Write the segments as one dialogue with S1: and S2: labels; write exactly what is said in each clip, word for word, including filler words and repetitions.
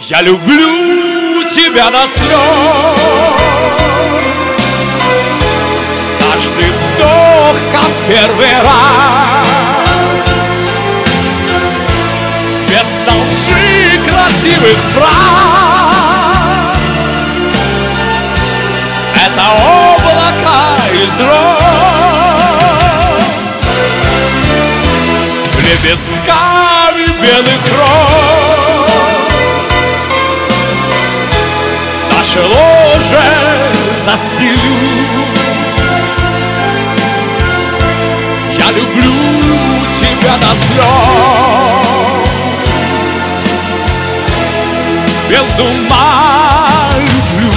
S1: Я люблю тебя до слез. Каждый вздох, как первый раз, без толщи красивых фраз. Это облака из роз, лепестками белых роз. Наше ложе застелю. Я люблю тебя до слез, без ума люблю.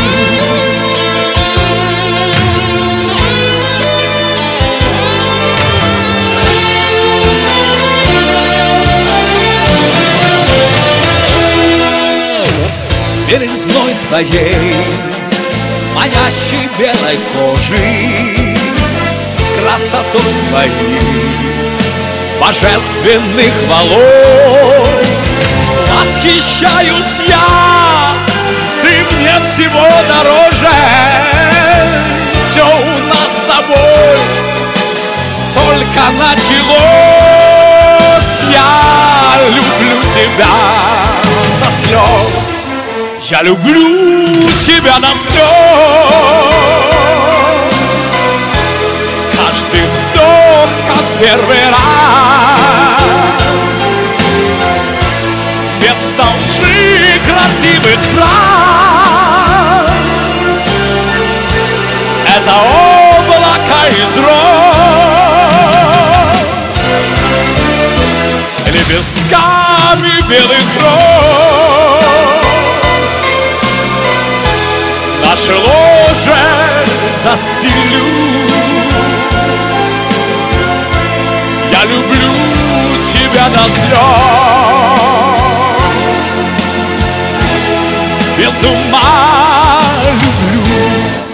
S1: Белизной твоей, манящей белой кожи, красотой твоей, божественных волос восхищаюсь я. Ты мне всего дороже. Все у нас с тобой только началось. Я люблю тебя до слез. Я люблю тебя до слез. Каждый вздох, как первый раз, без толщи красивых фраз. Это облако из роз, лепестками белых роз. Наше ложе застелю. Я люблю тебя до слез, без ума